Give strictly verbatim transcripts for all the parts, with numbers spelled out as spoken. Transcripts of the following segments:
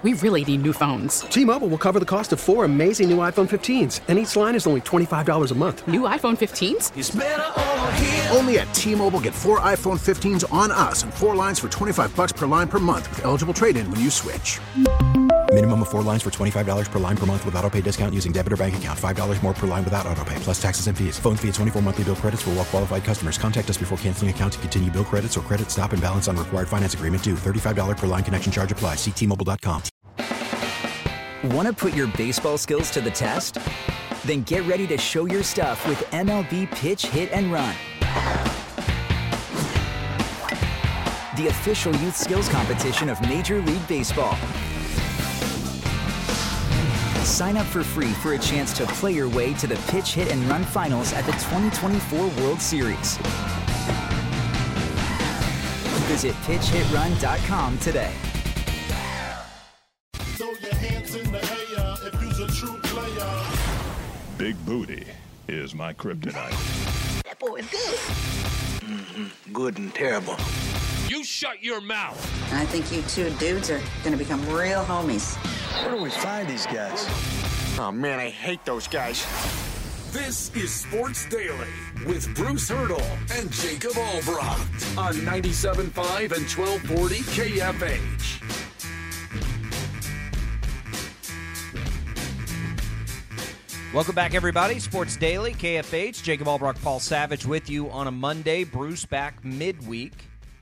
We really need new phones. T-Mobile will cover the cost of four amazing new iPhone fifteens, and each line is only twenty-five dollars a month. New iPhone fifteens? It's better over here. Only at T-Mobile, get four iPhone fifteens on us and four lines for twenty-five dollars per line per month with eligible trade-in when you switch. Minimum of four lines for twenty-five dollars per line per month with autopay discount using debit or bank account. five dollars more per line without autopay, plus taxes and fees. Phone fee at twenty-four monthly bill credits for well-qualified customers. Contact us before canceling account to continue bill credits or credit stop and balance on required finance agreement due. thirty-five dollars per line connection charge applies. See T Mobile dot com. Want to put your baseball skills to the test? Then get ready to show your stuff with M L B Pitch, Hit, and Run. The official youth skills competition of Major League Baseball. Sign up for free for a chance to play your way to the Pitch, Hit, and Run finals at the twenty twenty-four World Series. Visit pitch hit run dot com today. Throw your hands in the air if you're a true player. Big booty is my kryptonite. That boy is good. Mm-hmm. Good and terrible. You shut your mouth. I think you two dudes are going to become real homies. Where do we find these guys? Oh, man, I hate those guys. This is Sports Daily with Bruce Hurdle and Jacob Albrocht on ninety-seven point five and twelve forty K F H. Welcome back, everybody. Sports Daily, K F H. Jacob Albrocht, Paul Savage with you on a Monday. Bruce back midweek.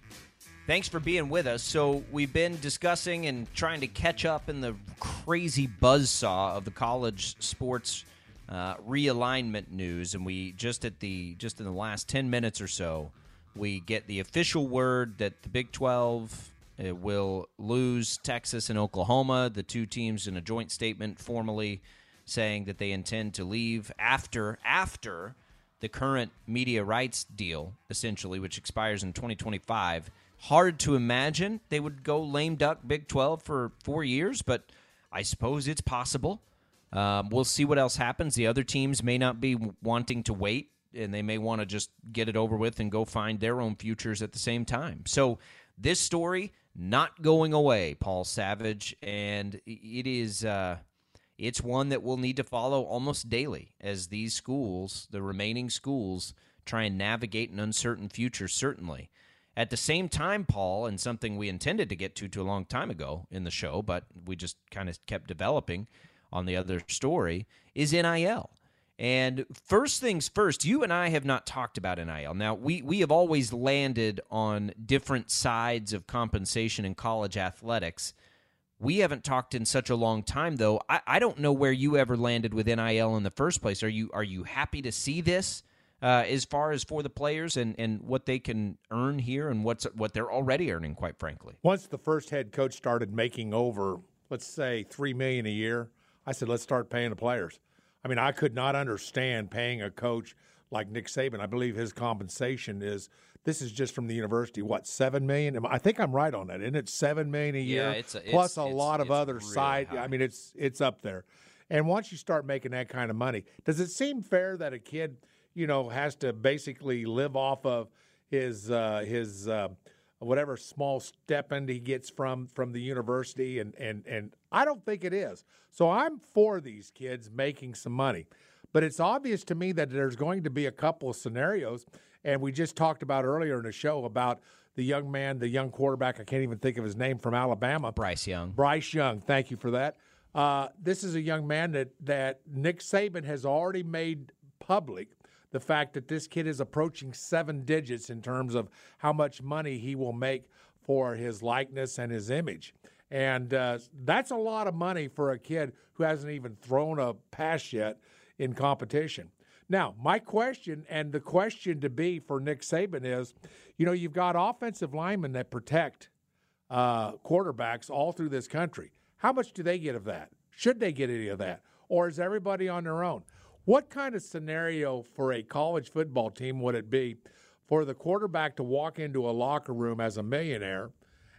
Thanks for being with us. So we've been discussing and trying to catch up in the crazy buzzsaw of the college sports uh, realignment news, and we just at the just in the last ten minutes or so, we get the official word that the Big twelve uh, will lose Texas and Oklahoma, the two teams in a joint statement formally saying that they intend to leave after after the current media rights deal, essentially, which expires in twenty twenty-five. Hard to imagine they would go lame duck Big twelve for four years, but I suppose it's possible. Um, we'll see what else happens. The other teams may not be wanting to wait, and they may want to just get it over with and go find their own futures at the same time. So this story not going away, Paul Savage, and it is uh, it's one that we'll need to follow almost daily as these schools, the remaining schools, try and navigate an uncertain future, certainly. At the same time, Paul, and something we intended to get to to a long time ago in the show, but we just kind of kept developing on the other story, is N I L. And first things first, you and I have not talked about N I L. Now, we, we have always landed on different sides of compensation in college athletics. We haven't talked in such a long time, though. I, I don't know where you ever landed with N I L in the first place. Are you are you happy to see this? Uh, as far as for the players and, and what they can earn here and what's what they're already earning, quite frankly. Once the first head coach started making over, let's say, three million dollars a year, I said, let's start paying the players. I mean, I could not understand paying a coach like Nick Saban. I believe his compensation is, this is just from the university, what, seven million dollars? I think I'm right on that, isn't it? seven million dollars a year, yeah, it's a, plus it's, a it's, lot it's of other really side. high. I mean, it's it's up there. And once you start making that kind of money, does it seem fair that a kid – you know, has to basically live off of his uh, his uh, whatever small stipend he gets from from the university, and, and and I don't think it is. So I'm for these kids making some money, but it's obvious to me that there's going to be a couple of scenarios, and we just talked about earlier in the show about the young man, the young quarterback. I can't even think of his name, from Alabama, Bryce Young. Bryce Young. Thank you for that. Uh, this is a young man that that Nick Saban has already made public. The fact that this kid is approaching seven digits in terms of how much money he will make for his likeness and his image. And uh, that's a lot of money for a kid who hasn't even thrown a pass yet in competition. Now, my question, and the question to be for Nick Saban is, you know, you've got offensive linemen that protect uh, quarterbacks all through this country. How much do they get of that? Should they get any of that? Or is everybody on their own? What kind of scenario for a college football team would it be for the quarterback to walk into a locker room as a millionaire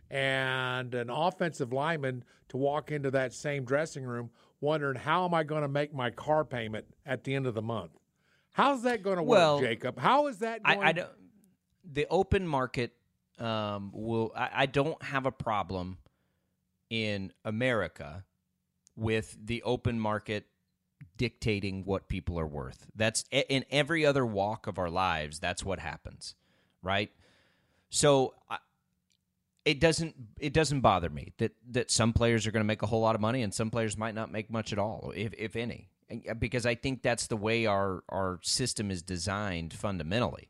and an offensive lineman to walk into that same dressing room wondering, how am I going to make my car payment at the end of the month? How's that going to work, well, Jacob? How is that going I, I don't, the open market um, will – I, I don't have a problem in America with the open market dictating what people are worth. That's in every other walk of our lives. That's what happens, right? So it doesn't it doesn't bother me that that some players are going to make a whole lot of money and some players might not make much at all, if if any, because I think that's the way our our system is designed fundamentally.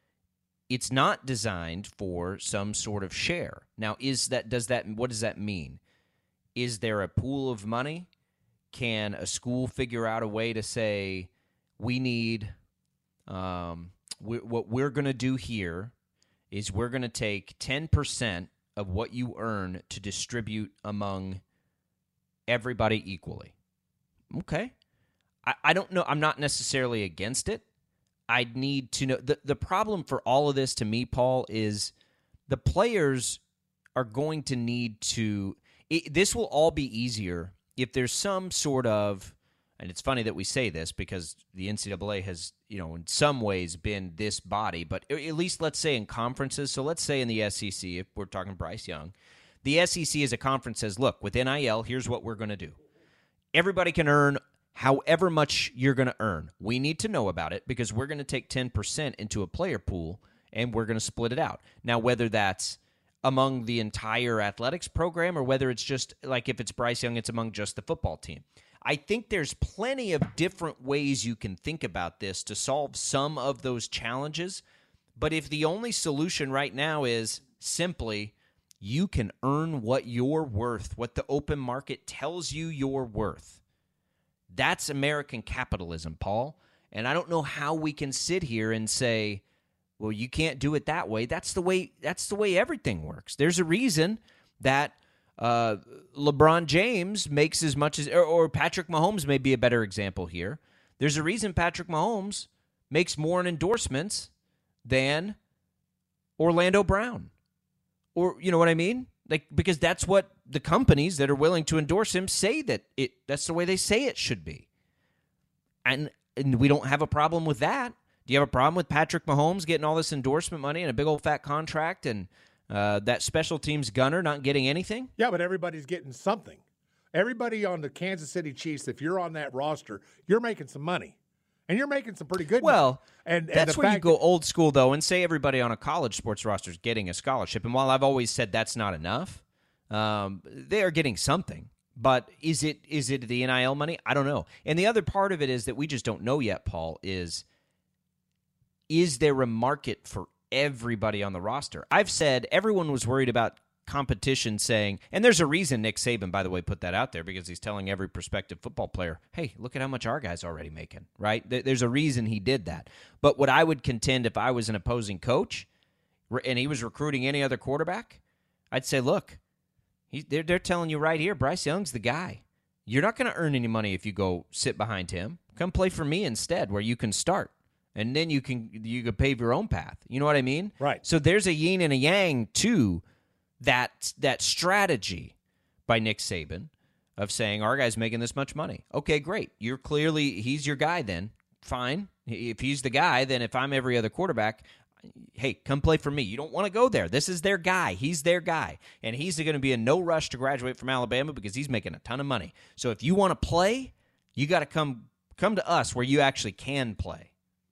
It's not designed for some sort of share. Now, is that does that what does that mean? Is there a pool of money? Can a school figure out a way to say, we need, um, we, what we're going to do here is we're going to take ten percent of what you earn to distribute among everybody equally? Okay. I, I don't know. I'm not necessarily against it. I'd need to know. The, the problem for all of this to me, Paul, is the players are going to need to, it, this will all be easier if there's some sort of, and it's funny that we say this because the N C double A has, you know, in some ways been this body, but at least let's say in conferences, so let's say in the S E C, if we're talking Bryce Young, the S E C as a conference says, look, with N I L, here's what we're going to do. Everybody can earn however much you're going to earn. We need to know about it because we're going to take ten percent into a player pool and we're going to split it out. Now, whether that's among the entire athletics program or whether it's just like if it's Bryce Young, it's among just the football team. I think there's plenty of different ways you can think about this to solve some of those challenges. But if the only solution right now is simply you can earn what you're worth, what the open market tells you you're worth, that's American capitalism, Paul. And I don't know how we can sit here and say, well, you can't do it that way. That's the way that's the way everything works. There's a reason that uh, LeBron James makes as much as, or, or Patrick Mahomes may be a better example here. There's a reason Patrick Mahomes makes more in endorsements than Orlando Brown. Or, you know what I mean? Like, because that's what the companies that are willing to endorse him say that it, that's the way they say it should be. And, and we don't have a problem with that. Do you have a problem with Patrick Mahomes getting all this endorsement money and a big old fat contract and uh, that special teams gunner not getting anything? Yeah, but everybody's getting something. Everybody on the Kansas City Chiefs, if you're on that roster, you're making some money. And you're making some pretty good well, money. And, and that's the where fact you go old school, though, and say everybody on a college sports roster is getting a scholarship. And while I've always said that's not enough, um, they are getting something. But is it is it the N I L money? I don't know. And the other part of it is that we just don't know yet, Paul, is is there a market for everybody on the roster? I've said everyone was worried about competition saying, and there's a reason Nick Saban, by the way, put that out there because he's telling every prospective football player, hey, look at how much our guy's already making, right? There's a reason he did that. But what I would contend if I was an opposing coach and he was recruiting any other quarterback, I'd say, look, he, they're, they're telling you right here, Bryce Young's the guy. You're not going to earn any money if you go sit behind him. Come play for me instead where you can start. And then you can you can pave your own path. You know what I mean? Right. So there's a yin and a yang to that that strategy by Nick Saban of saying, our guy's making this much money. Okay, great. You're clearly, he's your guy then. Fine. If he's the guy, then if I'm every other quarterback, hey, come play for me. You don't want to go there. This is their guy. He's their guy. And he's going to be in no rush to graduate from Alabama because he's making a ton of money. So if you want to play, you got to come come to us where you actually can play.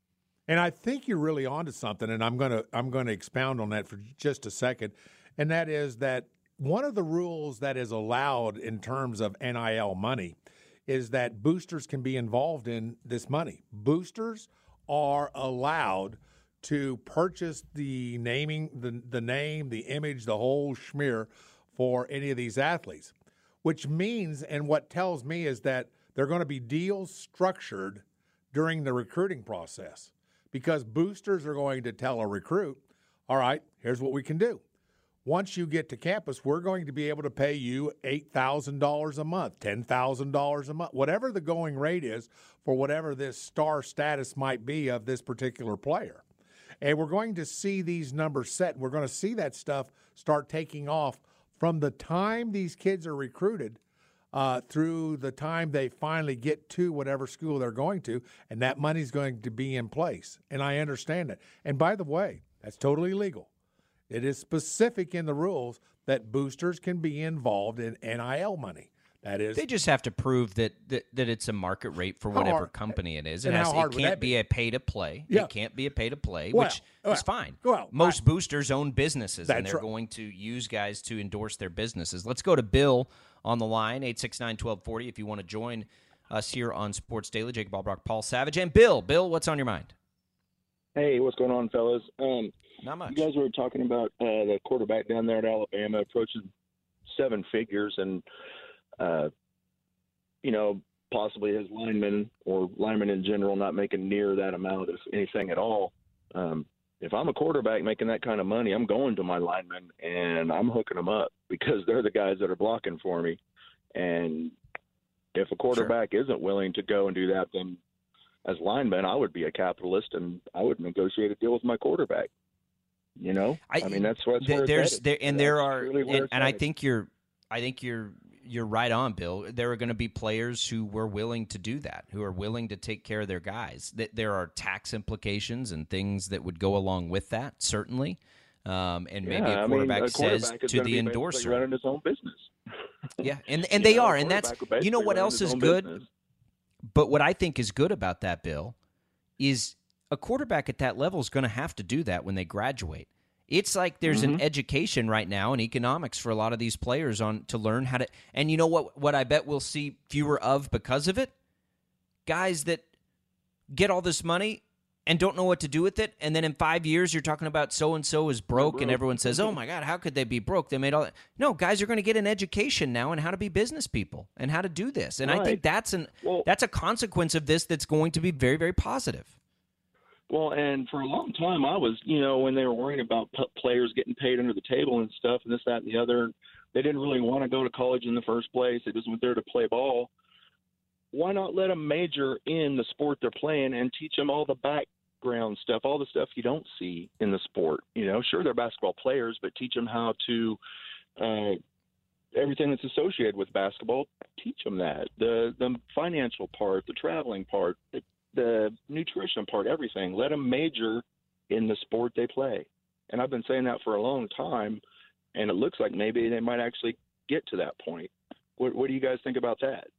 And I think you're really onto something, and I'm going to I'm going to expound on that for just a second, and that is that one of the rules that is allowed in terms of N I L money is that boosters can be involved in this money. Boosters are allowed to purchase the naming, the, the name, the image, the whole schmear for any of these athletes, which means, and what tells me is that there are going to be deals structured during the recruiting process. Because boosters are going to tell a recruit, all right, here's what we can do. Once you get to campus, we're going to be able to pay you eight thousand dollars a month, ten thousand dollars a month, whatever the going rate is for whatever this star status might be of this particular player. And we're going to see these numbers set. We're going to see that stuff start taking off from the time these kids are recruited Uh, through the time they finally get to whatever school they're going to, and that money's going to be in place. And I understand that. And by the way, that's totally legal. It is specific in the rules that boosters can be involved in N I L money. That is, they just have to prove that that, that it's a market rate for whatever hard, company it is. It, and has, how hard it would can't that be? be? a pay to play. Yeah. It can't be a pay to play, Well, which well, is fine. well, Most I- boosters own businesses, and That's they're right. going to use guys to endorse their businesses. Let's go to Bill on the line, eight six nine, one two four zero, if you want to join us here on Sports Daily. Jacob Albrock, Paul Savage, and Bill. Bill, what's on your mind? Hey, what's going on, fellas? Um, Not much. You guys were talking about uh, the quarterback down there at Alabama approaching seven figures, and uh, you know, possibly his linemen or linemen in general not making near that amount, if anything at all. Um, if I'm a quarterback making that kind of money, I'm going to my linemen and I'm hooking them up because they're the guys that are blocking for me. And if a quarterback sure. isn't willing to go and do that, then as lineman, I would be a capitalist and I would negotiate a deal with my quarterback. You know, I, I mean, that's, that's th- where there's it's there, and that's there are, really and, and I headed. think you're, I think you're, you're right on, Bill. There are going to be players who were willing to do that, who are willing to take care of their guys. That there are tax implications and things that would go along with that, certainly. Um, and Yeah, maybe a I mean, quarterback, a quarterback says is to gonna the be endorser, basically running his own business. yeah, and and You they know, are, a and that's quarterback would you know basically what run else his is own good. business. But what I think is good about that, Bill, is a quarterback at that level is going to have to do that when they graduate. It's like there's Mm-hmm. an education right now in economics for a lot of these players on to learn how to. And you know what? What I bet we'll see fewer of because of it, guys that get all this money and don't know what to do with it, and then in five years you're talking about so and so is broke, broke. and everyone says, "Oh my God, how could they be broke? They made all that." No, guys are going to get an education now in how to be business people and how to do this, and I think Right. that's an Well- that's a consequence of this that's going to be very, very positive. Well, and for a long time, I was, you know, when they were worrying about p- players getting paid under the table and stuff and this, that, and the other, they didn't really want to go to college in the first place. They just went there to play ball. Why not let them major in the sport they're playing and teach them all the background stuff, all the stuff you don't see in the sport? You know, sure, they're basketball players, but teach them how to uh, everything that's associated with basketball. Teach them that. The, the financial part, the traveling part, the the nutrition part, everything. Let them major in the sport they play. And I've been saying that for a long time, and it looks like maybe they might actually get to that point. What, what do you guys think about that?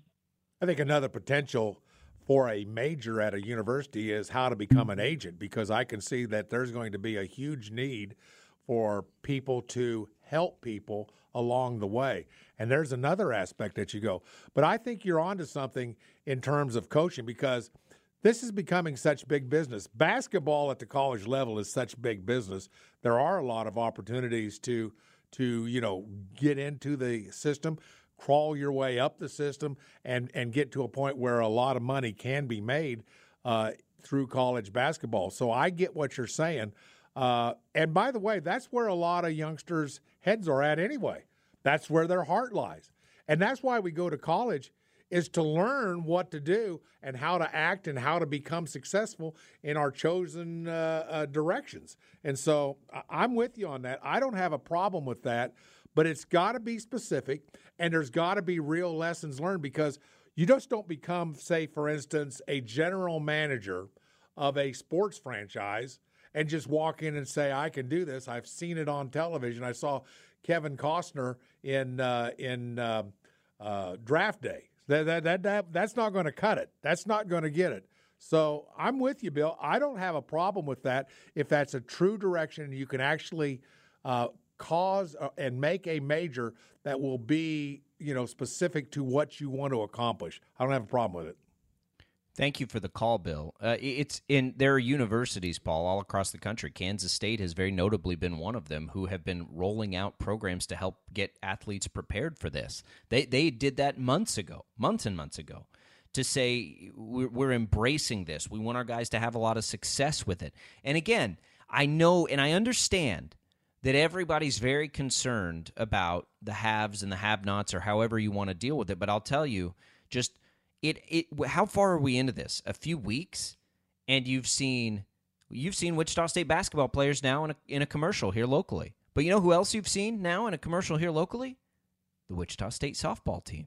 I think another potential for a major at a university is how to become an agent, because I can see that there's going to be a huge need for people to help people along the way. And there's another aspect that you go. But I think you're onto something in terms of coaching, because this is becoming such big business. Basketball at the college level is such big business. There are a lot of opportunities to, to you know, get into the system, crawl your way up the system, and, and get to a point where a lot of money can be made uh, through college basketball. So I get what you're saying. Uh, and by the way, that's where a lot of youngsters' heads are at anyway. That's where their heart lies. And that's why we go to college, is to learn what to do and how to act and how to become successful in our chosen uh, uh, directions. And so I'm with you on that. I don't have a problem with that, but it's got to be specific, and there's got to be real lessons learned, because you just don't become, say, for instance, a general manager of a sports franchise and just walk in and say, I can do this. I've seen it on television. I saw Kevin Costner in uh, in uh, uh, Draft Day. That, that, that, that, that's not going to cut it. That's not going to get it. So I'm with you, Bill. I don't have a problem with that if that's a true direction and you can actually uh, cause and make a major that will be, you know, specific to what you want to accomplish. I don't have a problem with it. Thank you for the call, Bill. Uh, it's in there are universities, Paul, all across the country. Kansas State has very notably been one of them who have been rolling out programs to help get athletes prepared for this. They they did that months ago, months and months ago, to say we're, we're embracing this. We want our guys to have a lot of success with it. And again, I know and I understand that everybody's very concerned about the haves and the have-nots, or however you want to deal with it. But I'll tell you, just It it how far are we into this? A few weeks, and you've seen you've seen Wichita State basketball players now in a in a commercial here locally. But you know who else you've seen now in a commercial here locally? The Wichita State softball team.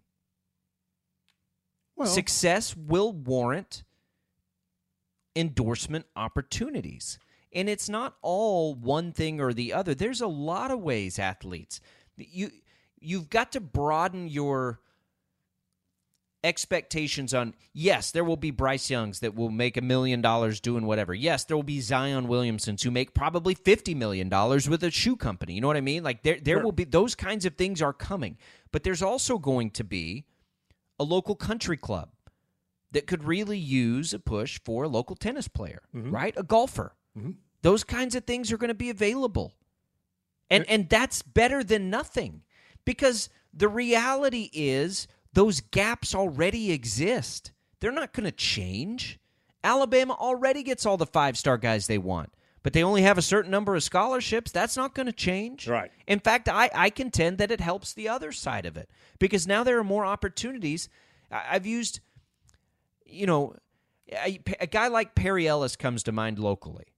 Well, success will warrant endorsement opportunities. And it's not all one thing or the other. There's a lot of ways athletes. You, you've got to broaden your expectations on, yes, there will be Bryce Youngs that will make a million dollars doing whatever. Yes, there will be Zion Williamsons who make probably fifty million dollars with a shoe company. You know what I mean? Like there, there Sure. will be, those kinds of things are coming. But there's also going to be a local country club that could really use a push for a local tennis player, mm-hmm. right? A golfer. Mm-hmm. Those kinds of things are going to be available. And and that's better than nothing, because the reality is those gaps already exist. They're not going to change. Alabama already gets all the five-star guys they want, but they only have a certain number of scholarships. That's not going to change. Right. In fact, I, I contend that it helps the other side of it, because now there are more opportunities. I've used, you know, a, a guy like Perry Ellis comes to mind locally,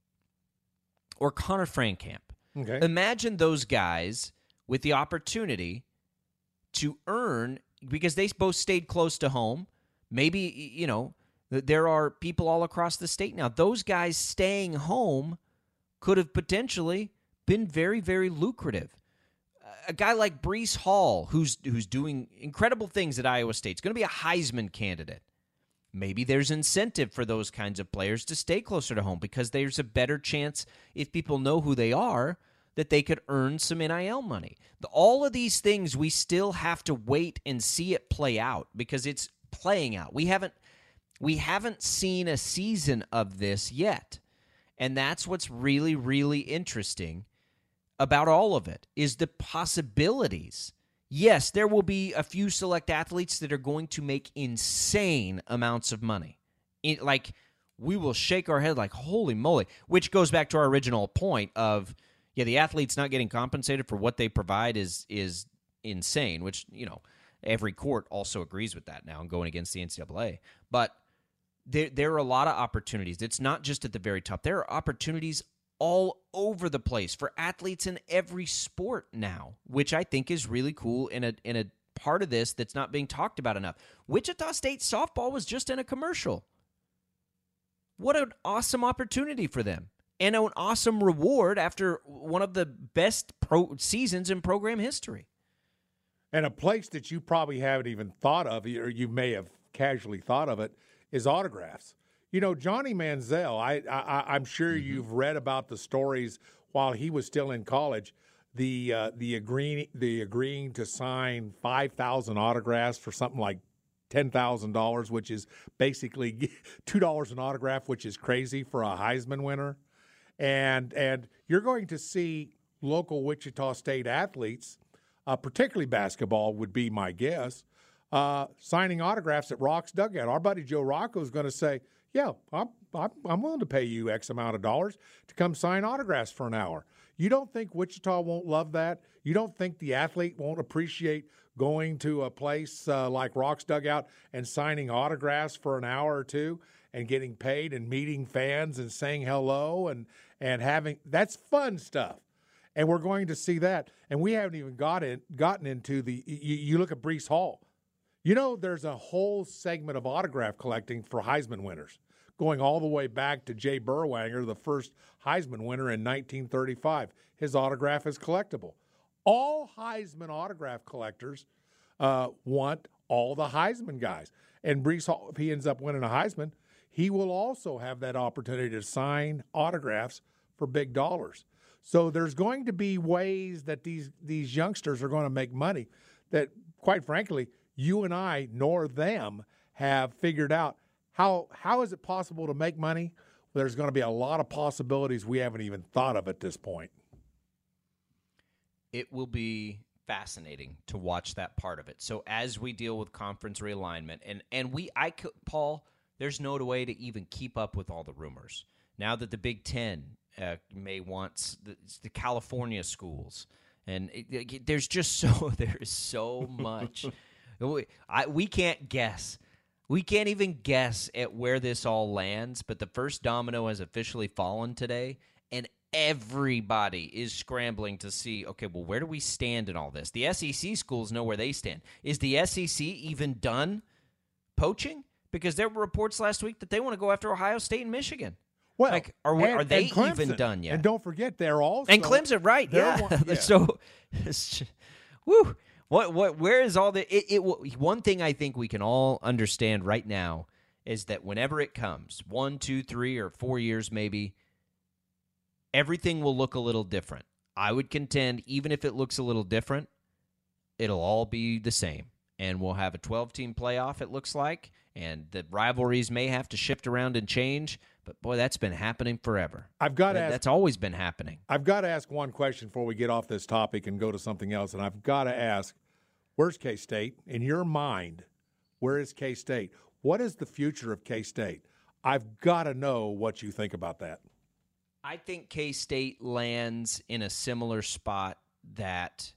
or Connor Frankamp. Okay. Imagine those guys with the opportunity to earn, because they both stayed close to home. Maybe, you know, there are people all across the state now. Those guys staying home could have potentially been very, very lucrative. A guy like Breece Hall, who's who's doing incredible things at Iowa State, is going to be a Heisman candidate. Maybe there's incentive for those kinds of players to stay closer to home, because there's a better chance, if people know who they are, that they could earn some N I L money. The, all of these things, we still have to wait and see it play out, because it's playing out. We haven't we haven't seen a season of this yet. And that's what's really, really interesting about all of it, is the possibilities. Yes, there will be a few select athletes that are going to make insane amounts of money. It, like, we will shake our head like, holy moly, which goes back to our original point of, yeah, the athletes not getting compensated for what they provide is is insane, which, you know, every court also agrees with that now and going against the N C double A. But there, there are a lot of opportunities. It's not just at the very top. There are opportunities all over the place for athletes in every sport now, which I think is really cool in a in a part of this that's not being talked about enough. Wichita State softball was just in a commercial. What an awesome opportunity for them, and an awesome reward after one of the best pro seasons in program history. And a place that you probably haven't even thought of, or you may have casually thought of it, is autographs. You know, Johnny Manziel, I, I, I'm sure mm-hmm. you've read about the stories while he was still in college, the uh, the agreeing the agreeing to sign five thousand autographs for something like ten thousand dollars, which is basically two dollars an autograph, which is crazy for a Heisman winner. And and you're going to see local Wichita State athletes, uh, particularly basketball would be my guess, uh, signing autographs at Rock's dugout. Our buddy Joe Rocco is going to say, yeah, I'm, I'm I'm willing to pay you X amount of dollars to come sign autographs for an hour. You don't think Wichita won't love that? You don't think the athlete won't appreciate going to a place uh, like Rock's dugout and signing autographs for an hour or two and getting paid and meeting fans and saying hello and, and having – that's fun stuff. And we're going to see that. And we haven't even got in, gotten into the – you look at Breece Hall. You know, there's a whole segment of autograph collecting for Heisman winners, going all the way back to Jay Burwanger, the first Heisman winner in nineteen thirty-five. His autograph is collectible. All Heisman autograph collectors uh, want all the Heisman guys. And Breece Hall, if he ends up winning a Heisman, he will also have that opportunity to sign autographs for big dollars. So there's going to be ways that these, these youngsters are going to make money that, quite frankly, you and I, nor them, have figured out how how is it possible to make money. There's going to be a lot of possibilities we haven't even thought of at this point. It will be fascinating to watch that part of it. So as we deal with conference realignment, and, and we, I could, Paul, there's no way to even keep up with all the rumors. Now that the Big Ten uh, may want the, the California schools, and it, it, there's just so, there is so much. We, I, we can't guess. We can't even guess at where this all lands, but the first domino has officially fallen today, and everybody is scrambling to see, okay, well, where do we stand in all this? The S E C schools know where they stand. Is the S E C even done poaching? Because there were reports last week that they want to go after Ohio State and Michigan. Well, like, are we, and, are they and Clemson, even done yet? And don't forget, they're also and Clemson, right? Yeah. One, yeah. So, it's, woo. What? What? Where is all the? It, it. One thing I think we can all understand right now is that whenever it comes, one, two, three, or four years, maybe, everything will look a little different. I would contend, even if it looks a little different, it'll all be the same. And we'll have a twelve-team playoff, it looks like, and the rivalries may have to shift around and change, but, boy, that's been happening forever. I've got to that, ask, That's always been happening. I've got to ask one question before we get off this topic and go to something else, and I've got to ask, where's K-State? In your mind, where is K-State? What is the future of K-State? I've got to know what you think about that. I think K-State lands in a similar spot that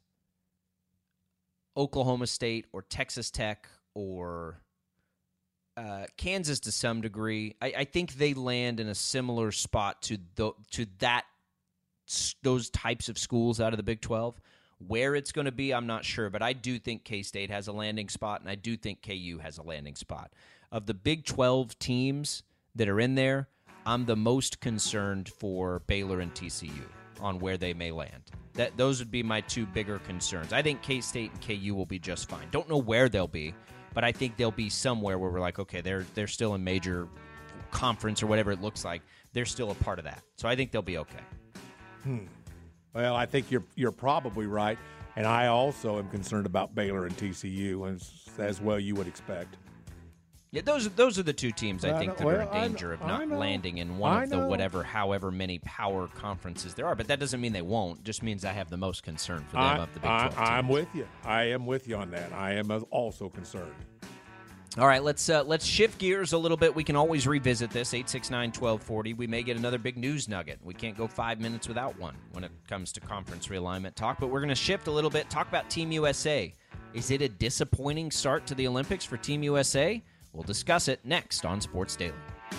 Oklahoma State or Texas Tech or uh, Kansas to some degree. I, I think they land in a similar spot to the, to that those types of schools out of the Big twelve. Where it's going to be, I'm not sure, but I do think K-State has a landing spot, and I do think K U has a landing spot. Of the Big twelve teams that are in there, I'm the most concerned for Baylor and T C U on where they may land. That those would be my two bigger concerns. I think K-State and K U will be just fine. Don't know where they'll be, but I think they'll be somewhere where we're like, okay, they're they're still a major conference or whatever it looks like. They're still a part of that. So I think they'll be okay. Hmm. Well, I think you're you're probably right, and I also am concerned about Baylor and T C U, as, as well you would expect. Yeah, those those are the two teams I, I think know, that well, are in danger I, of not landing in one I of the know. whatever, however many power conferences there are. But that doesn't mean they won't. It just means I have the most concern for them I, of the Big I, twelve teams. I'm with you. I am with you on that. I am also concerned. All right, let's uh, let's shift gears a little bit. We can always revisit this, eight six nine, one two four zero. We may get another big news nugget. We can't go five minutes without one when it comes to conference realignment talk. But we're going to shift a little bit, talk about Team U S A. Is it a disappointing start to the Olympics for Team U S A? We'll discuss it next on Sports Daily.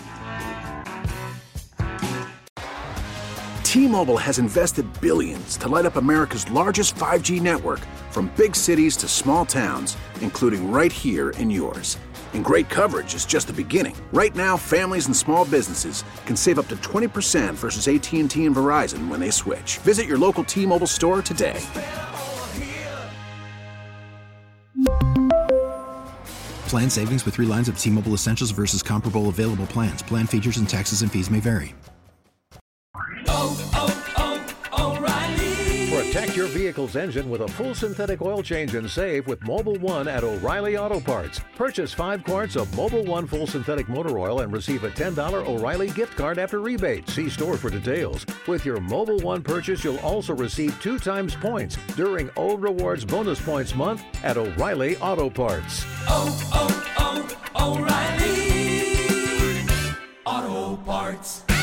T-Mobile has invested billions to light up America's largest five G network, from big cities to small towns, including right here in yours. And great coverage is just the beginning. Right now, families and small businesses can save up to twenty percent versus A T and T and Verizon when they switch. Visit your local T-Mobile store today. Plan savings with three lines of T-Mobile Essentials versus comparable available plans. Plan features and taxes and fees may vary. Oh, oh, oh, O'Reilly. Protect your vehicle's engine with a full synthetic oil change and save with Mobil one at O'Reilly Auto Parts. Purchase five quarts of Mobil one full synthetic motor oil and receive a ten dollars O'Reilly gift card after rebate. See store for details. With your Mobil one purchase, you'll also receive two times points during O Rewards Bonus Points Month at O'Reilly Auto Parts. Oh, oh, oh, O'Reilly Auto Parts.